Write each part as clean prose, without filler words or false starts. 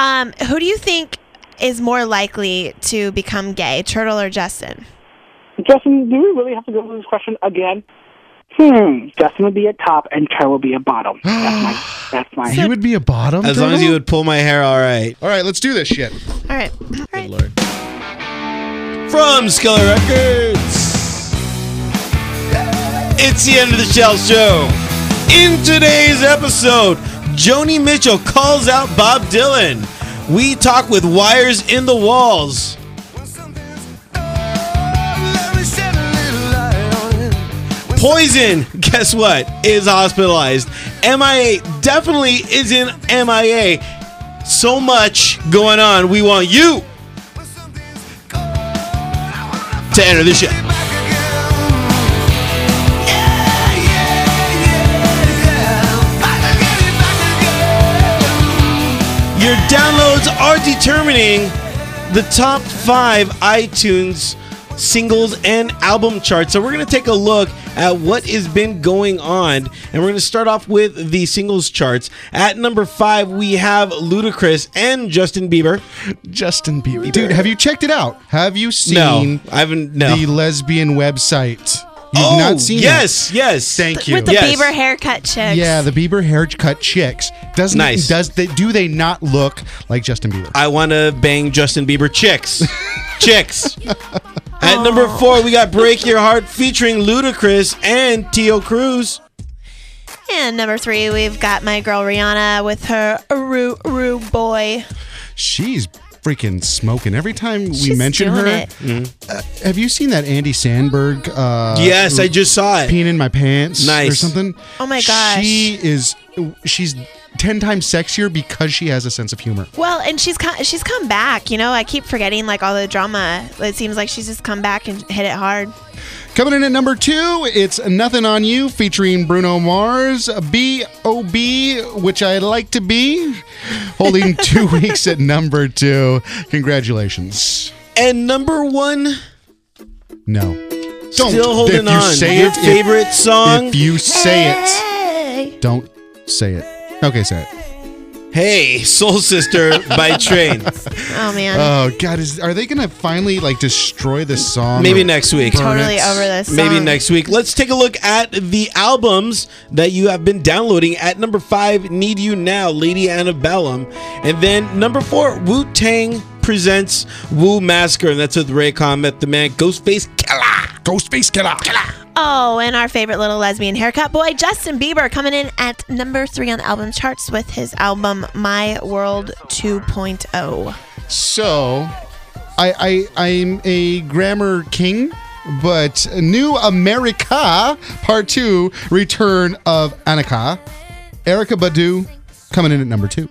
Who do you think is more likely to become gay, Turtle or Justin? Justin, do we really have to go through this question again? Justin would be at top and Turtle would be at bottom. That's my. You would be a bottom? As long as you would pull my hair, all right. All right, let's do this shit. All right. Good Lord. From Skeller Records, it's the End of the Shell Show. In today's episode, Joni Mitchell calls out Bob Dylan. We talk with Wires in the Walls. Poison, guess what, is hospitalized. MIA definitely isn't MIA. So much going on. We want you to enter the show. Your downloads are determining the top 5 iTunes singles and album charts. So we're going to take a look at what has been going on, and we're going to start off with the singles charts. At number 5, we have Ludacris and Justin Bieber. Justin Bieber. Dude, have you checked it out? Have you seen I haven't. No. The lesbian website? You've not seen yes, it? Yes. Thank you. With the Bieber haircut chicks. Yeah, the Bieber haircut chicks. Nice. Do they not look like Justin Bieber? I want to bang Justin Bieber chicks. Chicks. At number 4, we got Break Your Heart featuring Ludacris and Tio Cruz. And number 3, we've got my girl Rihanna with her Roo Boy. She's freaking smoking. Every time we She's mention doing her, have you seen that Andy Samberg? Yes, I just saw it. Peeing in my pants, Nice. or something. Oh my gosh. She's 10 times sexier because she has a sense of humor. Well, and she's come back. You know, I keep forgetting like all the drama. It seems like she's just come back and hit it hard. Coming in at number 2, it's Nothing on You featuring Bruno Mars, B.O.B., which I'd like to be, holding 2 weeks at number 2. Congratulations. And number 1, No. still holding if you on. Say Your it, favorite song? If you say Hey. it, don't say it. Okay, say it. Hey, Soul Sister by Train. Oh man. Oh God, are they gonna finally like destroy this song? Maybe next week. Totally over this song. Maybe next week. Let's take a look at the albums that you have been downloading. At number 5, Need You Now, Lady Antebellum. And then number 4, Wu-Tang presents Wu Massacre. And that's with Raycon Method Man, Ghostface Killah. Ghostface Killah. Oh, and our favorite little lesbian haircut boy, Justin Bieber, coming in at number 3 on the album charts with his album My World 2.0. So, I'm a grammar king, but New America Part 2, Return of Annika, Erykah Badu, coming in at number 2.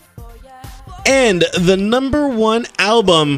And the number 1 album,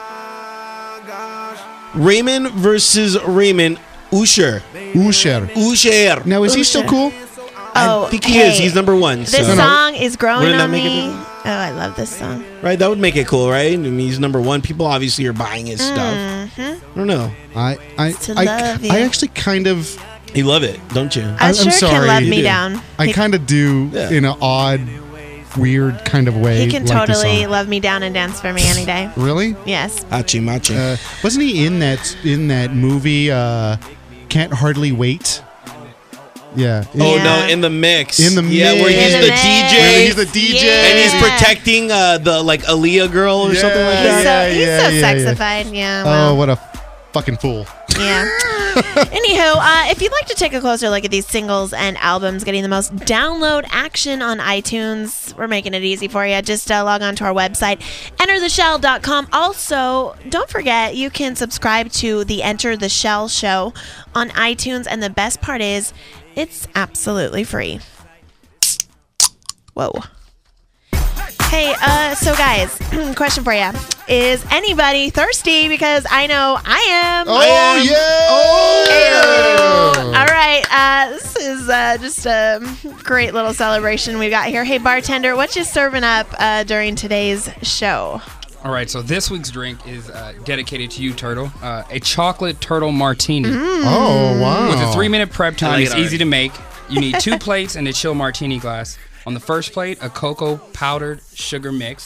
Raymond versus Raymond, Usher. Now, is he still cool? Oh, I think he is. He's number 1. This so. song is growing Wouldn't that on make me. it Oh, I love this song. Right, that would make it cool, right? I mean, he's number 1. People obviously are buying his stuff. I don't know. I love you. actually kind of... You love it, don't you? I I'm sure sorry. can let You me do. down. I kind of do in an odd, weird kind of way. He can like the totally song. love me down and dance for me any day. Really? Yes. Achi machi. Wasn't he in that movie? Can't Hardly Wait. Yeah. Oh Yeah. no, in the mix. In the yeah, mix. where he's In the the mix. DJ. Where he's the DJ. Yeah. And he's protecting the like Aaliyah girl or something like that. He's Yeah, so yeah, yeah. sexified. Yeah. Oh, Well, what a fucking fool. yeah. Anywho, if you'd like to take a closer look at these singles and albums getting the most download action on iTunes, we're making it easy for you. Just log on to our website, entertheshell.com. Also, don't forget, you can subscribe to the Enter the Shell show on iTunes. And the best part is, it's absolutely free. Whoa. Hey, so guys, question for you. Is anybody thirsty? Because I know I am. Oh, yeah! Ew. All right, this is just a great little celebration we got here. Hey, bartender, what you serving up during today's show? All right, so this week's drink is dedicated to you, Turtle. A chocolate turtle martini. Oh, wow. With a 3-minute prep time, like it's it easy to make. You need 2 plates and a chill martini glass. On the first plate, a cocoa powdered sugar mix.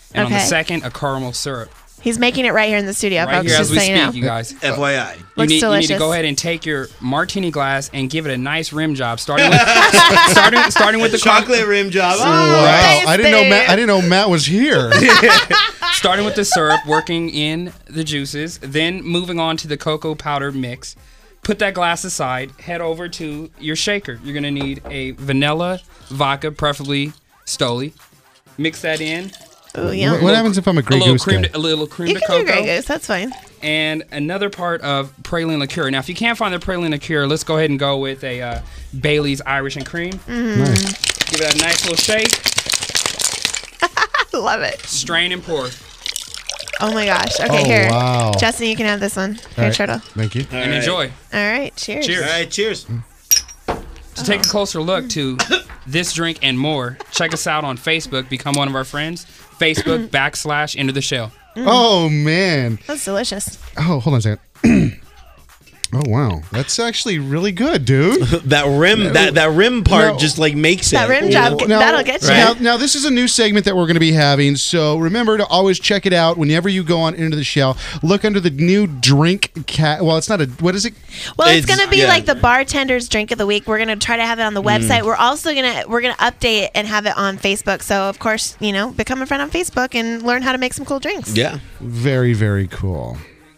and on the Okay. second, a caramel syrup. He's making it right here in the studio, Right folks. here Just as we so you know. speak, you guys. FYI. You Looks need to delicious. go ahead and take your martini glass and give it a nice rim job, starting with starting with the Chocolate rim job. Wow, I didn't know tasty. Matt. I didn't know Matt was here. starting with the syrup, working in the juices, then moving on to the cocoa powder mix. Put that glass aside. Head over to your shaker. You're gonna need a vanilla vodka, preferably Stoli. Mix that in. Ooh, yum. What happens if I'm a Grey Goose guy? A little cream You to can do cocoa. Grey Goose. That's fine. And another part of praline liqueur. Now, if you can't find the praline liqueur, let's go ahead and go with a Bailey's Irish and Cream. Nice. Give it a nice little shake. I love it. Strain and pour. Oh my gosh. Okay, Oh, here. wow. Justin, you can have this one. All Here, right. Turtle. Thank you. And enjoy. All right. Cheers. Cheers. All right, cheers. To take a closer look to this drink and more, check us out on Facebook. Become one of our friends. Facebook /Into the Shell. Oh man. That's delicious. Oh, hold on a second. Oh wow, that's actually really good, dude. That rim part No. just like makes it. That rim job, that'll get you. Now, this is a new segment that we're going to be having. So remember to always check it out whenever you go on Into the Shell. Look under the new drink well, it's not a. What is it? Well, it's It's- gonna be yeah. like the bartender's drink of the week. We're gonna try to have it on the website. We're also gonna update it and have it on Facebook. So of course, become a friend on Facebook and learn how to make some cool drinks. Yeah. Very, very cool.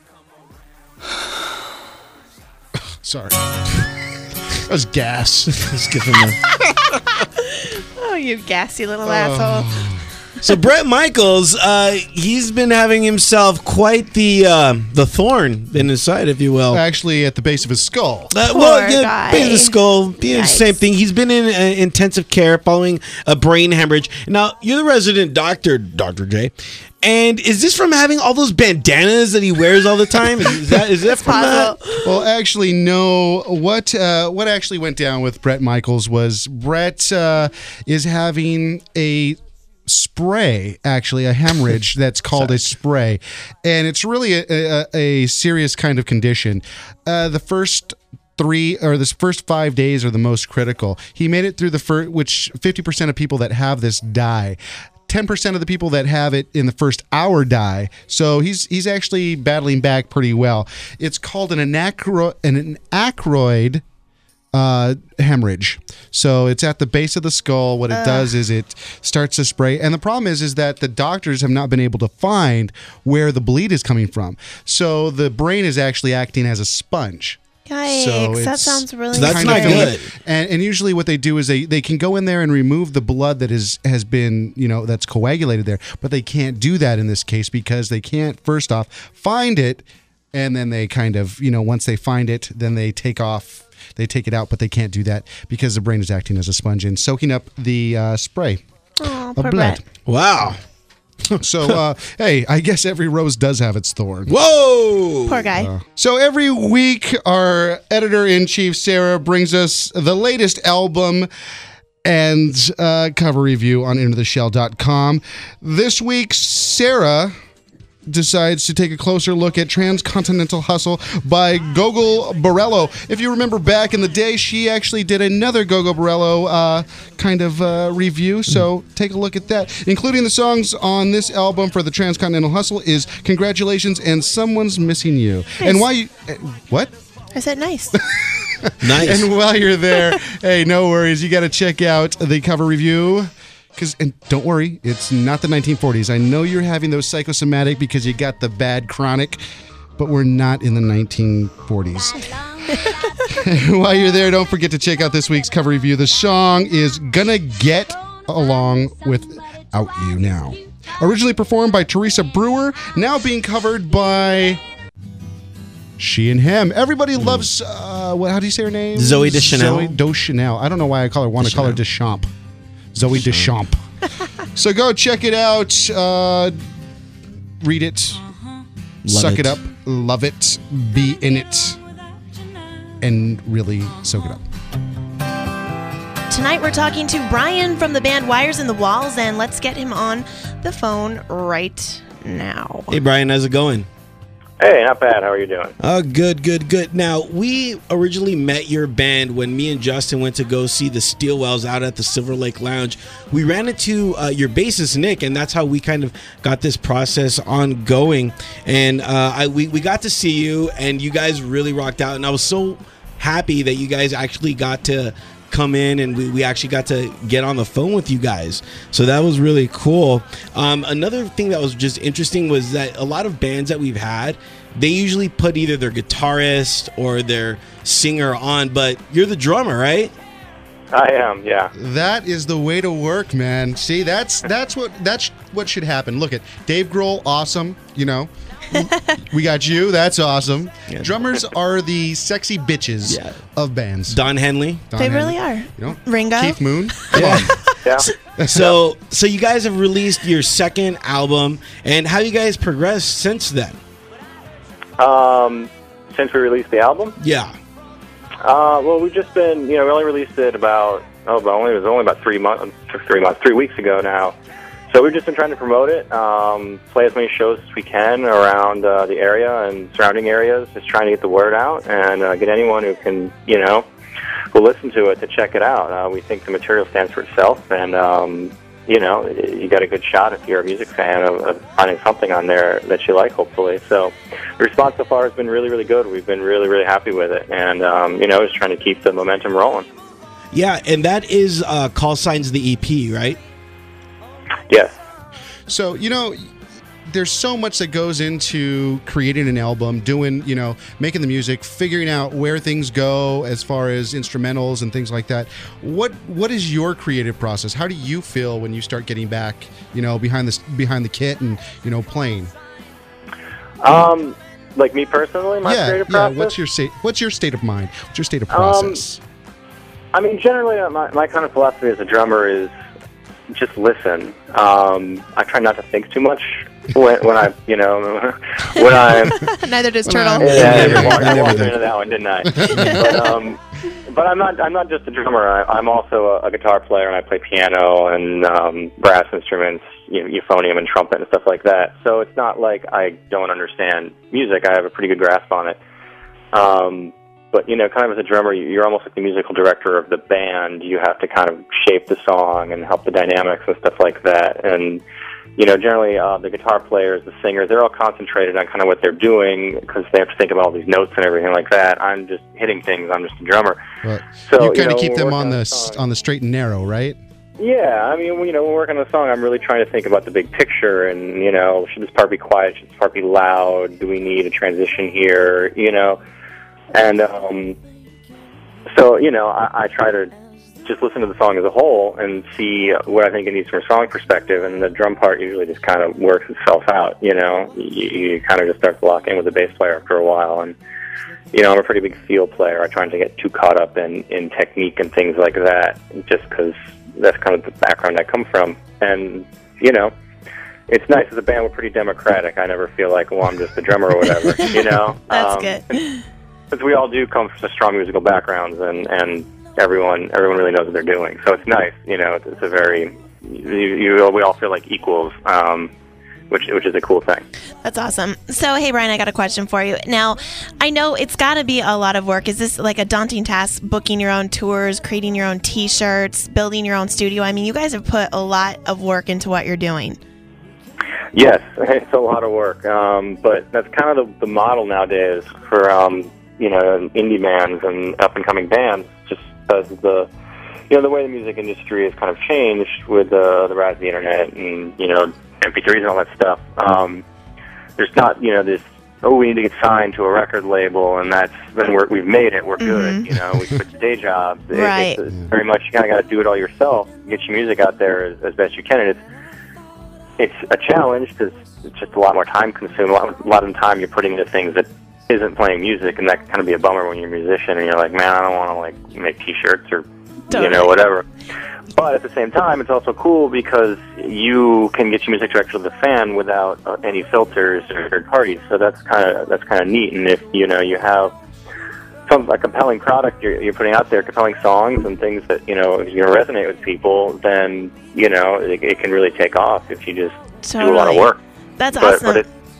Sorry, that was gas. Let's give him a- Oh, you gassy little asshole. So Bret Michaels, he's been having himself quite the thorn in his side, if you will. Actually, at the base of his skull. Poor guy. base of the skull, Yikes. same thing. He's been in intensive care following a brain hemorrhage. Now, you're the resident doctor, Dr. J. And is this from having all those bandanas that he wears all the time? Is that from that? Possible. Well, actually, no. What actually went down with Bret Michaels was Bret is having a spray, actually a hemorrhage that's called a spray, and it's really a serious kind of condition. The first 5 days are the most critical. He made it through the first, which 50% of people that have this die. 10% of the people that have it in the first hour die. So he's actually battling back pretty well. It's called an acroid hemorrhage. So it's at the base of the skull. What it does is it starts to spray. And the problem is that the doctors have not been able to find where the bleed is coming from. So the brain is actually acting as a sponge. Yikes! So That it's- sounds really So that's Kind not of scary. good. And usually what they do is they can go in there and remove the blood that has been, that's coagulated there. But they can't do that in this case because they can't, first off, find it. And then they kind of, once they find it, then they take it out. But they can't do that because the brain is acting as a sponge and soaking up the spray Oh, of poor blood. Brett. Wow. So, hey, I guess every rose does have its thorn. Whoa. Poor guy. So every week, our editor-in-chief, Sarah, brings us the latest album and cover review on IntoTheShell.com. This week, Sarah decides to take a closer look at Transcontinental Hustle by Gogol Borello. If you remember back in the day, she actually did another Gogol Borello kind of review, so take a look at that. Including the songs on this album for the Transcontinental Hustle is Congratulations and Someone's Missing You. And why you... what? I said nice. Nice. And while you're there, hey, no worries. You got to check out the cover review. And don't worry, it's not the 1940s. I know you're having those psychosomatic because you got the bad chronic, but we're not in the 1940s. While you're there, don't forget to check out this week's cover review. The song is Gonna Get Along Without You Now. Originally performed by Teresa Brewer, now being covered by She and Him. Everybody loves, how do you say her name? Zooey Deschanel. Zooey Deschanel. I don't know why I want to call her Deschamps. Zooey Deschamps. So go check it out. Read it. Suck it up. Love it. Be in it. And really soak it up. Tonight we're talking to Brian from the band Wires in the Walls, and let's get him on the phone right now. Hey, Brian, how's it going? Hey, not bad. How are you doing? Good. Now, we originally met your band when me and Justin went to go see the Steelwells out at the Silver Lake Lounge. We ran into your bassist, Nick, and that's how we kind of got this process ongoing. And we got to see you, and you guys really rocked out. And I was so happy that you guys actually got to come in and we actually got to get on the phone with you guys, so that was really cool. Another thing that was just interesting was that a lot of bands that we've had, they usually put either their guitarist or their singer on, but you're the drummer, right? I am, yeah. That is the way to work, man. See, that's what should happen. Look at Dave Grohl, awesome. You know, we got you. That's awesome. Yeah. Drummers are the sexy bitches of bands. Don Henley. They really are. You know, Ringo. Keith Moon. Come on. Yeah. So you guys have released your second album, and how you guys progressed since then? Since we released the album? Yeah. Well, we've just been, we only released it it was only about 3 weeks ago now. So we've just been trying to promote it, play as many shows as we can around the area and surrounding areas, just trying to get the word out and get anyone who can, will listen to it to check it out. We think the material stands for itself, and, you got a good shot if you're a music fan of finding something on there that you like, hopefully. So the response so far has been really, really good. We've been really, really happy with it, and, just trying to keep the momentum rolling. Yeah, and that is Call Signs the EP, right? Yes. So, there's so much that goes into creating an album, doing, making the music, figuring out where things go as far as instrumentals and things like that. What is your creative process? How do you feel when you start getting back, behind the kit and, playing? Like me personally, my creative process? What's your state of mind? What's your state of process? Generally, my kind of philosophy as a drummer is just listen. I try not to think too much when I'm. Neither does Turtle. I walked into that one, didn't I? But I'm not just a drummer. I'm also a guitar player, and I play piano and brass instruments, euphonium and trumpet and stuff like that. So it's not like I don't understand music. I have a pretty good grasp on it. But, kind of as a drummer, you're almost like the musical director of the band. You have to kind of shape the song and help the dynamics and stuff like that. And, generally the guitar players, the singers, they're all concentrated on kind of what they're doing because they have to think about all these notes and everything like that. I'm just hitting things. I'm just a drummer. Right. So you kind of keep them on the straight and narrow, right? Yeah, when we're working on a song, I'm really trying to think about the big picture and, should this part be quiet? Should this part be loud? Do we need a transition here? And so, I try to just listen to the song as a whole and see what I think it needs from a song perspective, and the drum part usually just kind of works itself out, You kind of just start to lock in with the bass player after a while, and, I'm a pretty big feel player. I try not to get too caught up in technique and things like that, just because that's kind of the background I come from. And, it's nice as a band, we're pretty democratic. I never feel like, I'm just the drummer or whatever, That's good. Because we all do come from strong musical backgrounds, and everyone really knows what they're doing. So it's nice, It's a very we all feel like equals, which is a cool thing. That's awesome. So hey, Brian, I got a question for you. Now, I know it's got to be a lot of work. Is this like a daunting task? Booking your own tours, creating your own T-shirts, building your own studio. You guys have put a lot of work into what you're doing. Yes, it's a lot of work, but that's kind of the model nowadays for indie bands and up-and-coming bands, just because the way the music industry has kind of changed with the rise of the internet and, MP3s and all that stuff. There's not, this, we need to get signed to a record label, and we've made it, we're good, we quit day jobs. Right. It's very much, you kind of got to do it all yourself, get your music out there as best you can, and it's a challenge because it's just a lot more time consuming. A lot of the time you're putting into things that isn't playing music, and that can kind of be a bummer when you're a musician and you're like, man, I don't want to make T-shirts or whatever. But at the same time, it's also cool because you can get your music directly to the fan without any filters or third parties. So that's kind of neat. And if you have a compelling product you're putting out there, compelling songs and things that if you're gonna resonate with people, then it can really take off if you just do a lot of work. That's awesome.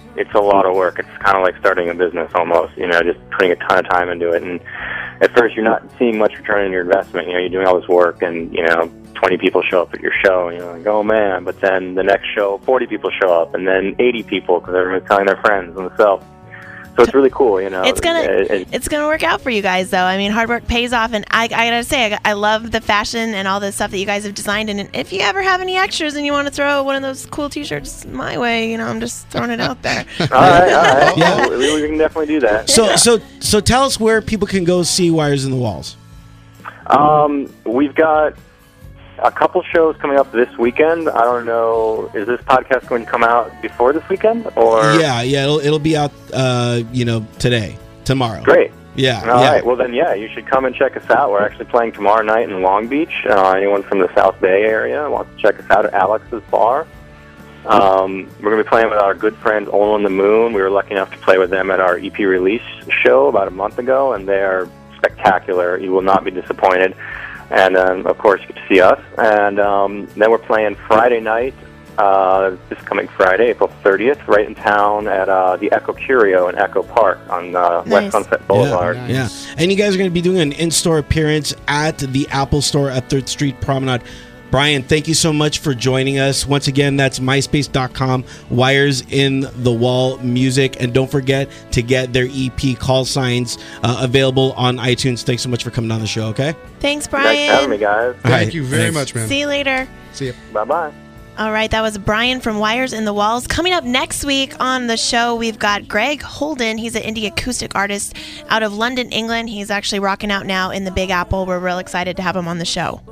it's a lot of work. It's kind of like starting a business almost, just putting a ton of time into it. And at first you're not seeing much return on your investment. You're doing all this work and, 20 people show up at your show, and you're like, oh man, but then the next show, 40 people show up, and then 80 people because everyone's telling their friends and stuff. So it's really cool, It's gonna work out for you guys, though. I mean, hard work pays off, and I gotta say, I love the fashion and all the stuff that you guys have designed. And if you ever have any extras and you want to throw one of those cool T-shirts my way, I'm just throwing it out there. all right. Yeah, we can definitely do that. So tell us where people can go see Wires in the Walls. We've got a couple shows coming up this weekend. I don't know, is this podcast going to come out before this weekend? Or Yeah, it'll be out, today, tomorrow. Great. Yeah. All right. Well, then, you should come and check us out. We're actually playing tomorrow night in Long Beach. Anyone from the South Bay area wants to check us out at Alex's Bar. We're going to be playing with our good friends Ola and the Moon. We were lucky enough to play with them at our EP release show about a month ago, and they are spectacular. You will not be disappointed. And, of course, you get to see us. And then we're playing Friday night, this coming Friday, April 30th, right in town at the Echo Curio in Echo Park on West Sunset Boulevard. Yeah. And you guys are going to be doing an in-store appearance at the Apple Store at 3rd Street Promenade. Brian, thank you so much for joining us. Once again, that's myspace.com, Wires in the Wall Music. And don't forget to get their EP Call Signs available on iTunes. Thanks so much for coming on the show, okay? Thanks, Brian. Thanks for having me, guys. Thank you very much, man. See you later. See you. Bye-bye. All right, that was Brian from Wires in the Walls. Coming up next week on the show, we've got Greg Holden. He's an indie acoustic artist out of London, England. He's actually rocking out now in the Big Apple. We're real excited to have him on the show.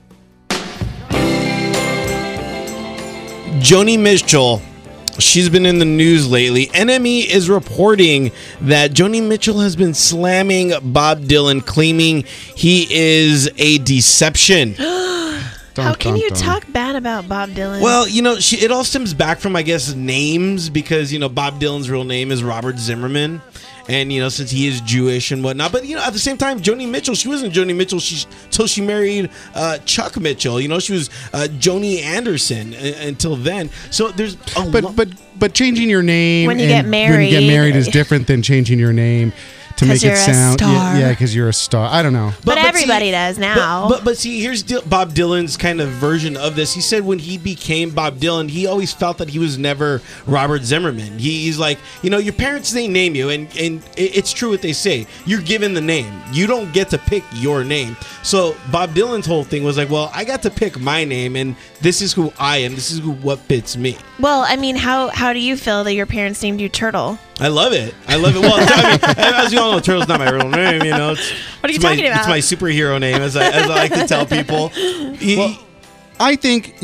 Joni Mitchell, she's been in the news lately. NME is reporting that Joni Mitchell has been slamming Bob Dylan, claiming he is a deception. How can you talk bad about Bob Dylan? Well, it all stems back from, I guess, names, because, Bob Dylan's real name is Robert Zimmerman. And, since he is Jewish and whatnot. But, at the same time, Joni Mitchell, she wasn't Joni Mitchell till she married Chuck Mitchell. She was Joni Anderson until then. So there's a But changing your name when you get married is different than changing your name to make it sound. Yeah, because you're a star. I don't know. But everybody does now. But see, here's Bob Dylan's kind of version of this. He said when he became Bob Dylan, he always felt that he was never Robert Zimmerman. He's like, your parents, they name you, and it's true what they say. You're given the name. You don't get to pick your name. So Bob Dylan's whole thing was like, well, I got to pick my name, and this is who I am. This is what fits me. Well, I mean, how do you feel that your parents named you Turtle? I love it. Well, as you all know, Turtle's not my real name. What are you talking about? It's my superhero name, as I like to tell people. I think,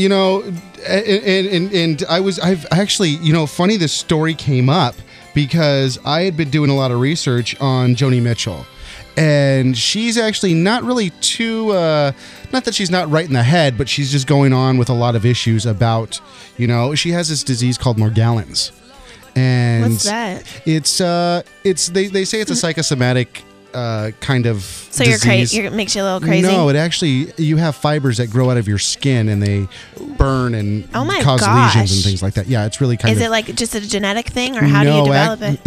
and I've actually, funny this story came up because I had been doing a lot of research on Joni Mitchell. And she's actually not really too, not that she's not right in the head, but she's just going on with a lot of issues about, she has this disease called Morgellons. And what's that? It's they say it's a psychosomatic kind of so disease. It makes you a little crazy? No, it actually, you have fibers that grow out of your skin and they burn and cause lesions and things like that. Yeah, it's really kind of... Is it like just a genetic thing, or how do you develop it?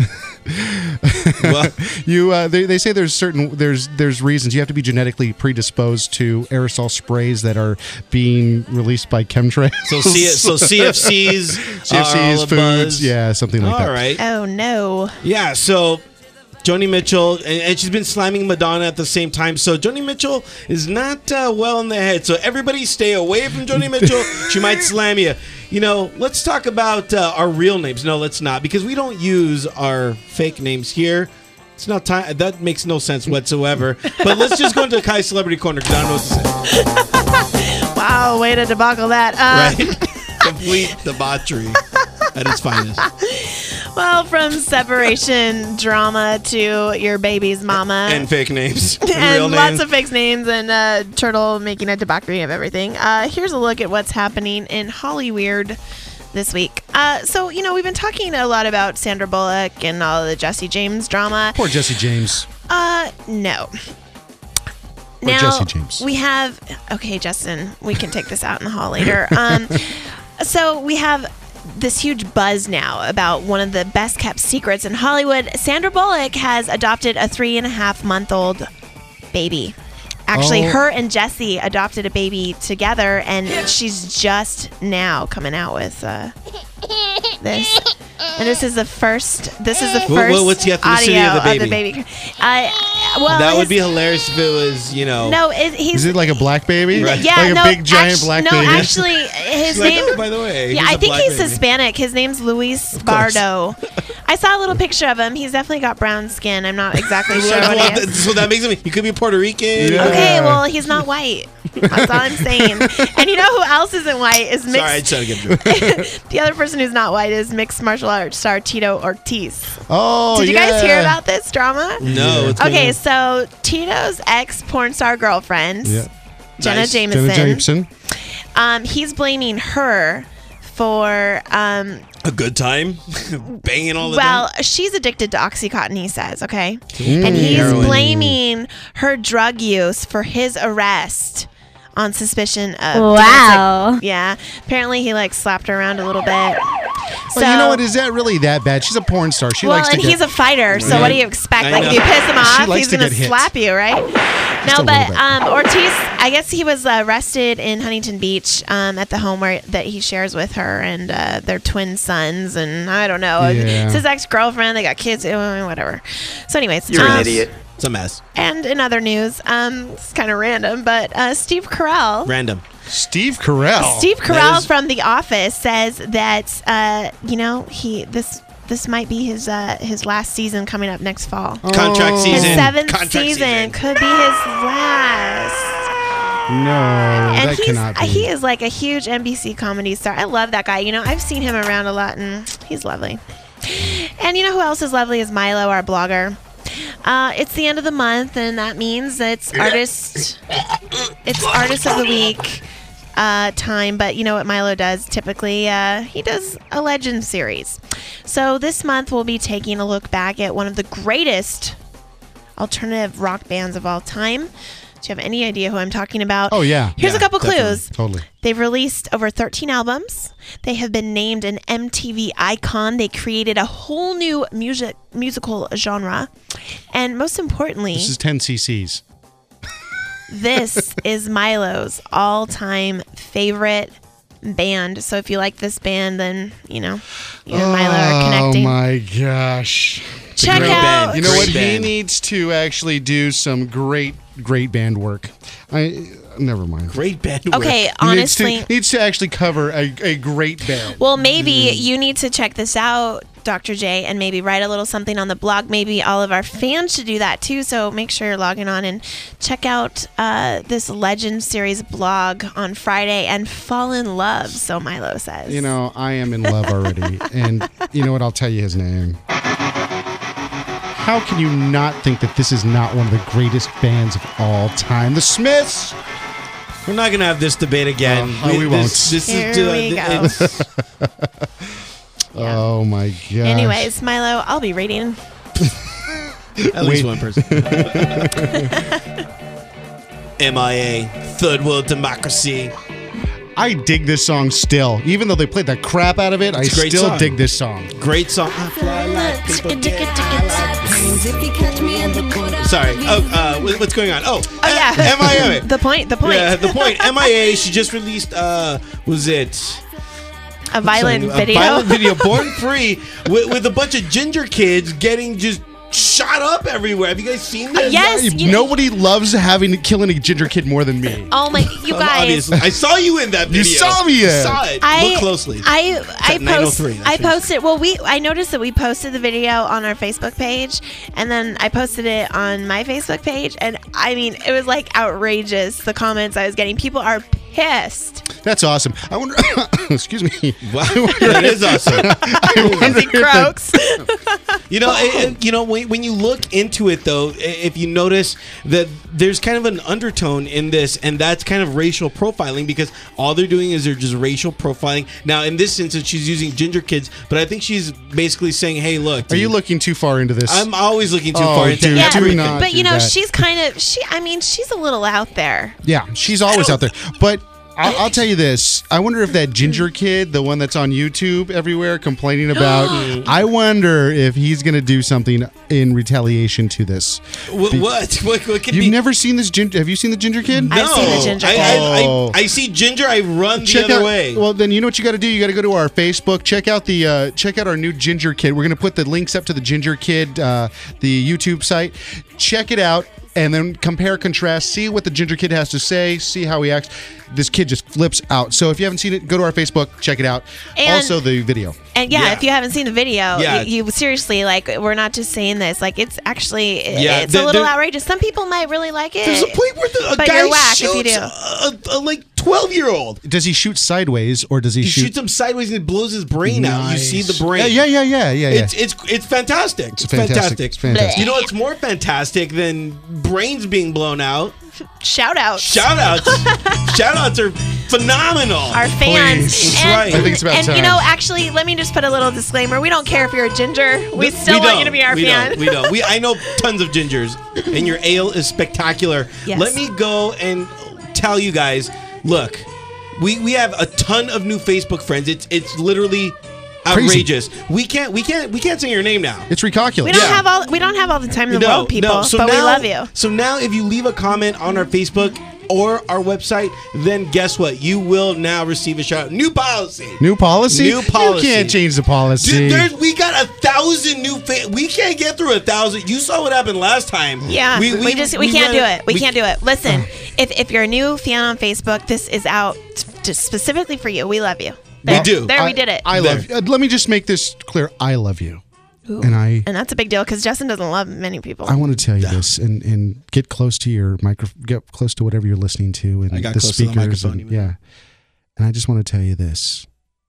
Well, they say there's reasons. You have to be genetically predisposed to aerosol sprays that are being released by chemtrails. So CFCs, foods, yeah, something like that. All right. Oh no. Yeah, so Joni Mitchell, and she's been slamming Madonna at the same time. So Joni Mitchell is not well in the head. So everybody stay away from Joni Mitchell. She might slam you. Let's talk about our real names. No, let's not, because we don't use our fake names here. It's not time. That makes no sense whatsoever. But let's just go into Kai's Celebrity Corner, because I don't know what to say. Wow, way to debacle that. Right? Complete debauchery at its finest. Well, from separation drama to your baby's mama. And fake names. And real lots names. of fake names, and Turtle making a debauchery of everything. Here's a look at what's happening in Hollyweird this week. So, we've been talking a lot about Sandra Bullock and all the Jesse James drama. Poor Jesse James. No. Or Now, Jesse James. we have... Okay, Justin, we can take this out in the hall later. So we have this huge buzz now about one of the best kept secrets in Hollywood. Sandra Bullock has adopted a 3.5-month-old baby. Actually, her and Jesse adopted a baby together, and she's just now coming out with this. And this is the first. What's the ethnicity audio of the baby? Well, That would be hilarious if it was, No, he's. Is it like a black baby? Right. Yeah, like no, a big giant black baby. No, actually, his Like, name. oh, by the way, Yeah, he's I a think black he's baby. Hispanic. His name's Luis Bardo. I saw a little picture of him. He's definitely got brown skin. I'm not exactly sure what he is. So that makes him. He could be Puerto Rican. Yeah. Okay, well, he's not white. That's all I'm saying. And you know who else isn't white? Is mixed. Sorry, I tried to get through. The other person who's not white is mixed martial arts star Tito Ortiz. Oh, Did you guys hear about this drama? No. what's going Okay, on? so Tito's ex porn star girlfriend, Yeah. Jenna Nice. Jameson, Jenna Jameson. he's blaming her for A good time, banging all the well, time. she's addicted to Oxycontin, he says, okay? And he's Heroin. blaming her drug use for his arrest on suspicion of Wow. domestic- yeah. Apparently he like slapped her around a little bit. Well, you know what? Is that really that bad? She's a porn star. She likes to and get. he's a fighter, so what do you expect? I Like, know. if you piss him off, likes he's to going to get hit. slap you, right? Just No, a little but bit. Ortiz, I guess he was arrested in Huntington Beach at the home that he shares with her and their twin sons, and I don't know. Yeah. It's his ex-girlfriend. They got kids, whatever. So anyways. You're an idiot. It's a mess. And in other news, it's kind of random, but Steve Carell. Random. Steve Carell. Steve That Carell is- from The Office says that this might be his last season coming up next fall. Contract Oh. His season. seventh Contract season could be his last. No, And that cannot be. he is like a huge NBC comedy star. I love that guy. You know, I've seen him around a lot, and he's lovely. And you know who else is lovely is Milo, our blogger. It's the end of the month, and that means it's artist of the week time. But you know what Milo does typically? He does a legend series. So this month we'll be taking a look back at one of the greatest alternative rock bands of all time. Do you have any idea who I'm talking about? Oh, yeah. Here's Yeah, a couple definitely. clues. Totally. They've released over 13 albums. They have been named an MTV icon. They created a whole new musical genre. And most importantly, This is 10 cc's. this is Milo's all-time favorite band. So if you like this band, then, you and Milo are connecting. Oh, my gosh. Check great out. band. You know Great what? He band. needs to actually do some great band work. Never mind. Great band. work. Okay, He honestly. needs to actually cover a great band. Well, maybe you need to check this out, Dr. J, and maybe write a little something on the blog. Maybe all of our fans should do that too. So make sure you're logging on and check out this Legend Series blog on Friday and fall in love, so Milo says. You know, I am in love already. And you know what? I'll tell you his name. How can you not think that this is not one of the greatest bands of all time? The Smiths! We're not gonna have this debate again. We won't. Here we go. it's- Oh my gosh. Anyways, Milo, I'll be reading. At least one person. MIA, third world democracy. I dig this song still. Even though they played the crap out of it, I It's a great still song. dig this song. Great song. I fly like paper Sorry. Oh, what's going on? Oh, yeah. MIA. The point. Yeah, the point. MIA. She just released. Was it A violent a video. violent video, Born Free, with a bunch of ginger kids getting just shot up everywhere. Have you guys seen this? Yes. Nobody loves killing a ginger kid more than me. Oh my, you guys. Obviously, I saw you in that video. You saw me in. Saw it. Look closely. I at 9:03, that's I what it posted. Well, I noticed that we posted the video on our Facebook page, and then I posted it on my Facebook page, and I mean, it was like outrageous. The comments I was getting, people are pissed. That's awesome. I wonder. Excuse me. Wow, that is awesome. I wonder He croaks. When you look into it, though, if you notice that there's kind of an undertone in this, and that's kind of racial profiling, because all they're doing is they're just racial profiling. Now, in this instance, she's using ginger kids, but I think she's basically saying, "Hey, look, Are you looking too far into this? I'm always looking too Oh, far into dude, Yeah, do everything." not. but you do know, that. she's kind of I mean, she's a little out there. Yeah, she's always out there. But I'll tell you this. I wonder if that ginger kid, the one that's on YouTube everywhere complaining about, I wonder if he's going to do something in retaliation to this. What could You've be? never seen this ginger? Have you seen the ginger kid? No. I've seen the ginger kid. I see ginger. I run the other way. Well, then you know what you got to do. You got to go to our Facebook. Check out our new ginger kid. We're going to put the links up to the ginger kid, the YouTube site. Check it out. And then compare, contrast, see what the ginger kid has to say, see how he acts. This kid just flips out. So if you haven't seen it, go to our Facebook, check it out. And- Also the video. And Yeah. if you haven't seen the video, Yeah. you seriously, like, we're not just saying this. Like, it's actually, Yeah, it's a little there- outrageous. Some people might really like it. There's a point where a But guy you're whack if you shoots do. a like 12-year-old. Does he shoot sideways or does he, He shoot? shoots him sideways and it blows his brain out. You see the brain. Yeah. It's fantastic. It's fantastic. It's fantastic. You know what's more fantastic than brains being blown out? Shout out. Shout outs. Shout outs are phenomenal. Our fans. Please. That's And, right. I think it's about and time. you know, actually, let me just put a little disclaimer. We don't care if you're a ginger. We still want you to be our fan. We don't. I know tons of gingers, and your ale is spectacular. Yes. Let me go and tell you guys. Look, we have a ton of new Facebook friends. It's literally outrageous. We can't say your name now. It's Recalculate. We don't have all the time in the world, people, So but now, we love you. So now, if you leave a comment on our Facebook or our website, then guess what? You will now receive a shout out. New policy. New policy? New policy. You can't change the policy. Dude, we got 1,000 new we can't get through 1,000. You saw what happened last time. Yeah, we can't do it. We can't do it. Listen, if you're a new fan on Facebook, this is out just specifically for you. We love you. There, We do. There, we did it. I love you. Let me just make this clear. I love you. Ooh. And that's a big deal because Justin doesn't love many people. I want to tell you this and get close to your get close to whatever you're listening to and I got the close to the speakers. microphone, And, you mean? yeah. And I just want to tell you this.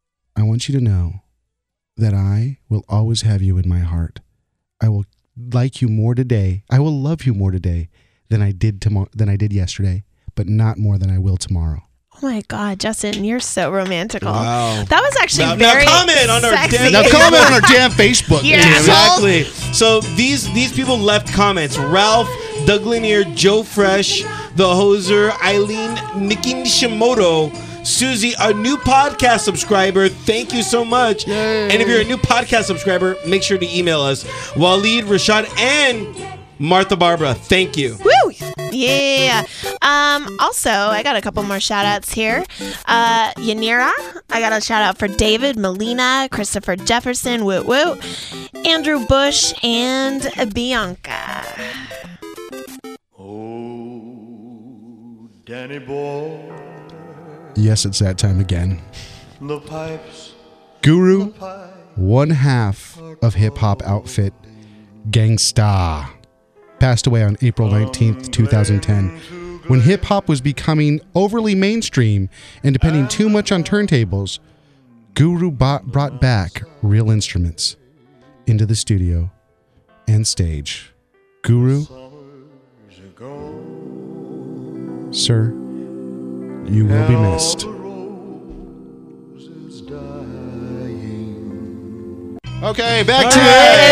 I want you to know that I will always have you in my heart. I will like you more today. I will love you more today than I did yesterday, but not more than I will tomorrow. Oh my God, Justin, you're so romantical. Wow. That was actually Now very comment on our sexy. damn- Now comment on our damn Facebook. Yeah. damn it. Exactly. So these people left comments. Ralph, Doug Lanier, Joe Fresh, The Hoser, Eileen, Nikki Nishimoto, Susie, our new podcast subscriber. Thank you so much. Yay. And if you're a new podcast subscriber, make sure to email us. Waleed, Rashad, and Martha Barbara. Thank you. Woo! Yeah. Also, I got a couple more shout outs here. Yanira, I got a shout out for David, Melina, Christopher Jefferson, woot woot, Andrew Bush, and Bianca. Oh, Danny boy, Yes, it's that time again. the pipes, Guru, pipe. one half of hip hop outfit Gangsta, passed away on April 19th, 2010. When hip hop was becoming overly mainstream and depending too much on turntables, Guru brought back real instruments into the studio and stage. Guru, sir, you will be missed. Okay, back to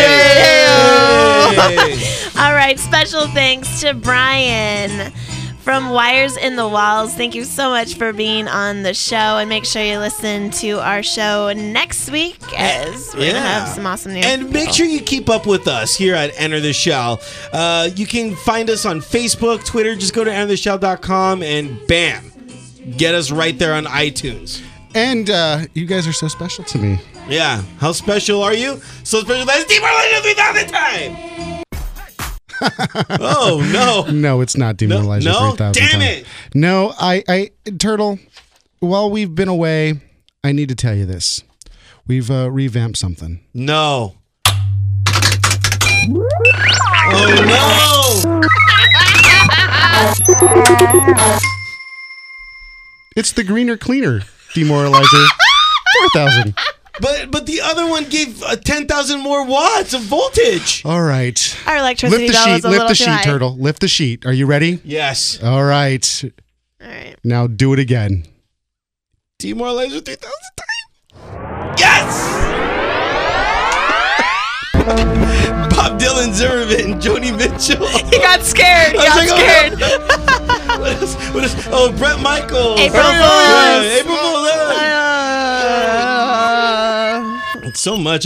it. All right, special thanks to Brian from Wires in the Walls. Thank you so much for being on the show, and make sure you listen to our show next week as we're gonna have some awesome news. And make sure you keep up with us here at Enter the Shell. You can find us on Facebook, Twitter. Just go to entertheshell.com and bam, get us right there on iTunes. And you guys are so special to me. Yeah. How special are you? So special that it's Deep Orlando 3000 time. Oh, no. No, it's not Demoralizer No? 3000. Damn time. it. No, I Turtle, while we've been away, I need to tell you this. We've revamped something. No. Oh, no. It's the Greener Cleaner Demoralizer 4000. But the other one gave 10,000 more watts of voltage. All right. Our electricity Lift the bill sheet. is a Lift little the too sheet, high. Turtle. Lift the sheet. Are you ready? Yes. All right. All right. Now do it again. Demoralizer 3000 time. Yes! Bob Dylan, Zervin, Joni Mitchell. He got scared. He got scared. What What is? Oh, Brett Michaels. April Yeah, Fools. April Fools. So much.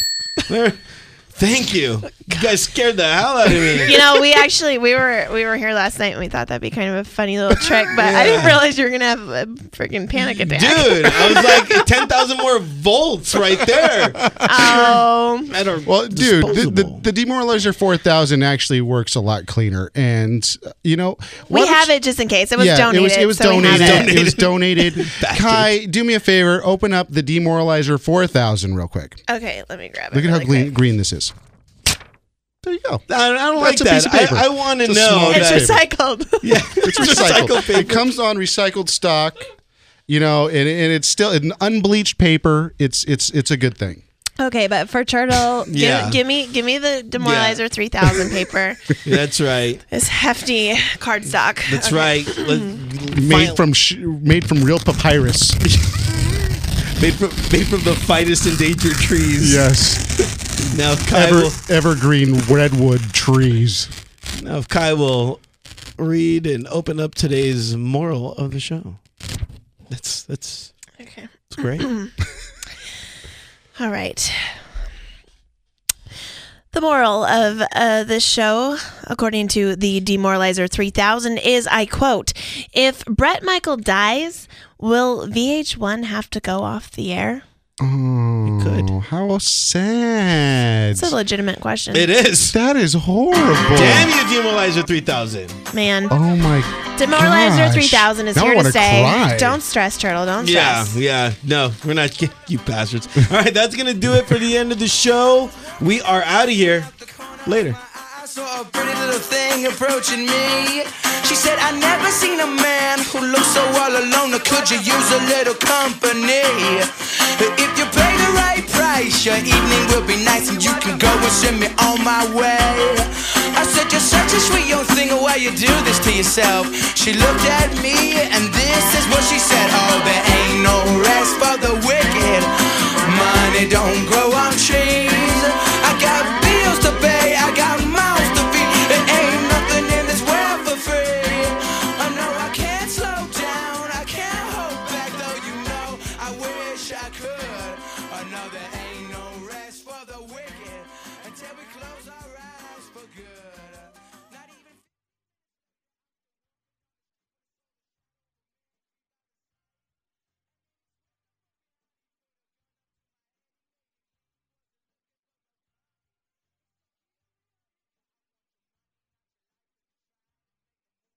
Thank you. You guys scared the hell out of me. You know, we were here last night and we thought that'd be kind of a funny little trick, but I didn't realize you were gonna have a freaking panic attack. Dude, I was like 10,000 more volts right there. Oh. I don't. Well, dude, the Demoralizer 4000 actually works a lot cleaner, and We have it just in case. It was yeah, donated. It was so we have donated. it. It was donated. Kai, do me a favor. Open up the Demoralizer 4000 real quick. Okay, let me grab it. Look at how really quick. green this is. There you go. I don't like That's a piece that. of paper. I want to It's a know small It's piece of that. paper. recycled. Yeah, It's recycled. It comes on recycled stock, and it's still an unbleached paper. It's a good thing. Okay, but for Turtle, Yeah. give me the Demoralizer 3000 paper. That's right. This hefty cardstock. That's Okay. right. Made from real papyrus. made from the finest endangered trees. Yes. Now if Kai will, Evergreen redwood trees. now if Kai will read and open up today's moral of the show. That's Okay. great. All right. The moral of this show, according to the Demoralizer 3000, is, I quote, "If Brett Michael dies, will VH1 have to go off the air?" Oh, could. how sad. It's a legitimate question. It is. That is horrible. Damn you, Demoralizer 3000. Man. Oh my Demoralizer gosh. 3000 is Now I here to wanna stay. cry. Don't stress, Turtle. Don't Yeah, stress. yeah. No, we're not. You bastards. All right, that's going to do it for the end of the show. We are out of here. Later. I saw a pretty little thing approaching me. She said, "I never seen a man who looks so all alone. Or could you use a little company? If you pay the right price, your evening will be nice and you can go and send me on my way." I said, "You're such a sweet young thing, why you do this to yourself?" She looked at me and this is what she said: "Oh, there ain't no rest for the wicked. Money don't grow on trees.